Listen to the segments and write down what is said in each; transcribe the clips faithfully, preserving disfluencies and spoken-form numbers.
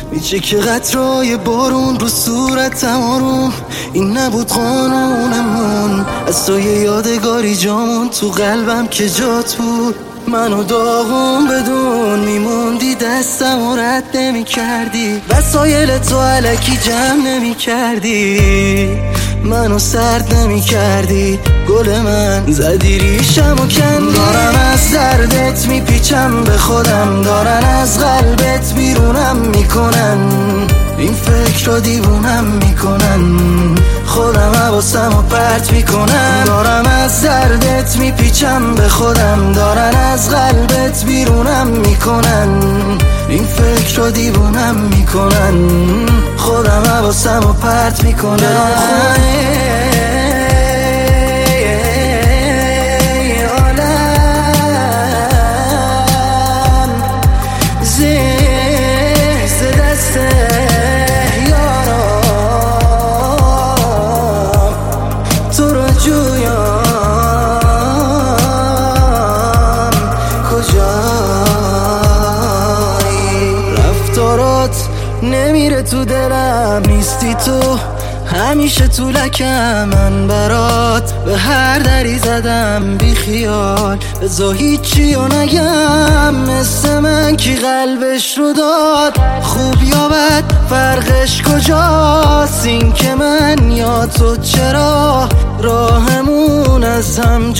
میچه که قطرهای بارون رو صورتم آروم. این نبود قانونمون، از تو یه یادگاری جامون تو قلبم که جات بود. منو داغون بدون میموندی، دستم و رد نمی کردی، وسایل تو علکی جمع نمی کردی، منو سرد نمی کردی. گل من زدی ریشم و کندی. دارم از دردت میپیچم به خودم، دارن از قلبت بیرونم میکنن، این فکر رو دیوونم میکنن، خودم حواسم رو پرت میکنم. دارم از دردت میپیچم به خودم، دارن از قلبت بیرونم میکنن، این فکر رو دیوونم میکنن، خودم حواسم رو پرت میکنم. نمیره تو دلم، نیستی تو همیشه تو لکم. من برات به هر دری زدم بی خیال، بذار هیچی رو نگم. مثل من کی قلبش رو داد، خوب یا بد فرقش کجاست؟ این که من یا تو چرا راهمون از هم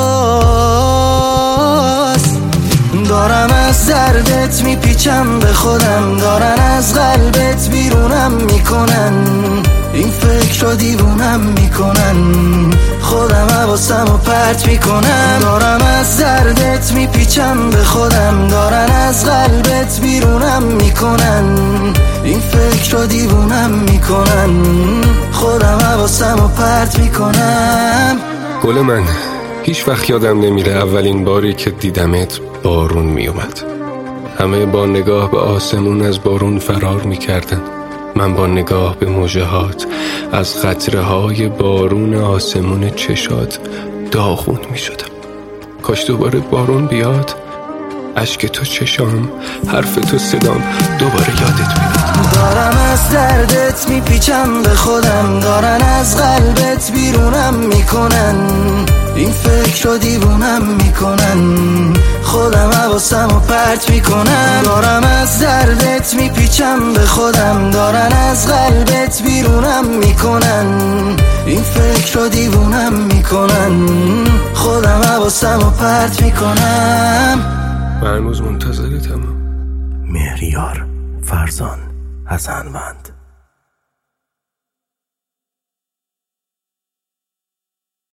جداست؟ دارم از دردت میپیچم به خودم، دارن از قلبت بیرونم میکنن، این فکر رو دیوونم میکنن، خودم حواسم رو پرت میکنم. دارم از دردت میپیچم به خودم، دارن از قلبت بیرونم میکنن، این فکر رو دیوونم میکنن، خودم حواسم رو پرت میکنم. گل من هیچ وقت یادم نمیره اولین باری که دیدمت بارون میومد. همه با نگاه به آسمون از بارون فرار میکردن، من با نگاه به موجهات از قطره های بارون آسمون چشات داغون میشدم. کاش دوباره بارون بیاد، اشک تو چشام، حرف تو صدام دوباره یادت بیاد. دارم از دردت میپیچم به خودم، دارن از قلبت بیرونم میکنن، این فکر رو دیوونم میکنن، خودم حواسم رو پرت میکنم. دارم از دردت میپیچم به خودم، دارن از قلبت بیرونم میکنن، این فکر رو دیوونم میکنن، خودم حواسم رو پرت میکنم. من هنوز منتظرتم. مهریار فرزان حسنوند.